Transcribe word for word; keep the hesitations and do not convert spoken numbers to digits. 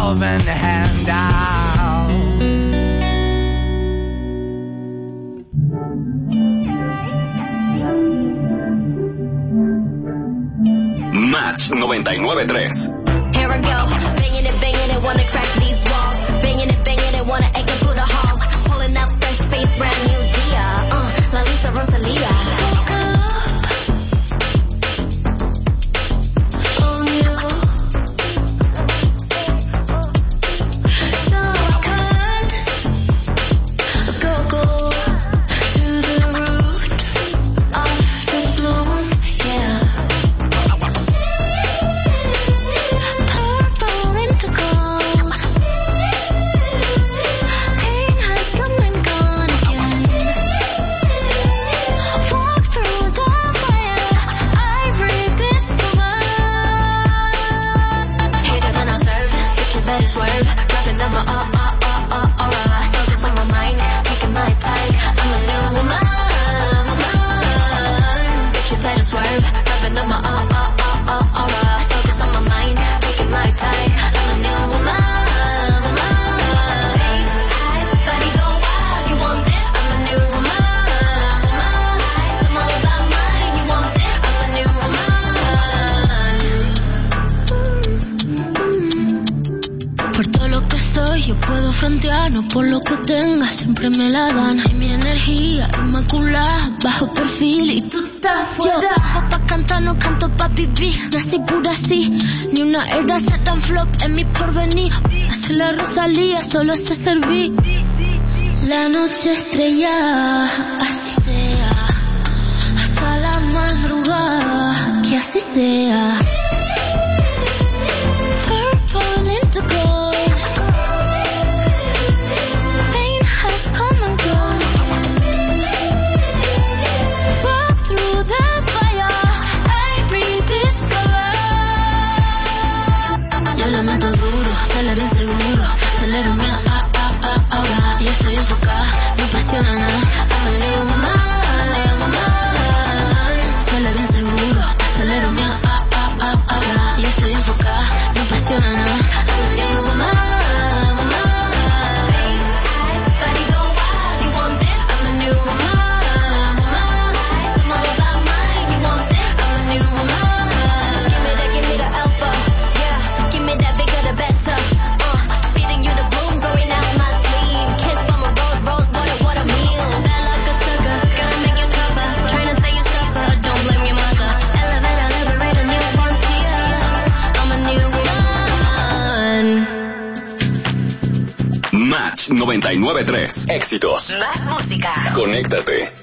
helping hand out. Match noventa y nueve punto tres. Here I go, banging it, banging it, wanna crack these walls. Banging it, banging it, wanna egg it through the halls. Pulling up fresh face, brand new Dia. Uh, La Lisa Rosalia. No por lo que tenga, siempre me la dan. Y mi energía inmaculada, bajo perfil y tú estás fuera. Yo bajo pa' cantar, no canto pa' vivir. Nací pura así, ni una era se tan flop en mi porvenir. Hace la Rosalía, solo sé servir. La noche estrella, así sea. Hasta la madrugada, que así sea. Purple into gold. Acelero inseguro, acelero mi ah, ah, ah, ahora. Y estoy enfocada, no apasiona nada. I'm a little woman, little woman. Acelero inseguro, acelero mi ah, ah, ah, ahora. Y estoy enfocada, no apasiona nada. I'm a little woman, woman. Face, eyes, body go wild. You want this? I'm a new woman, woman. I'm all about mine. You want this? I'm a new woman. Give me that, give me the alpha. Yeah, give me that bigger, the better. noventa y nueve punto tres. Éxitos. Más música. Conéctate.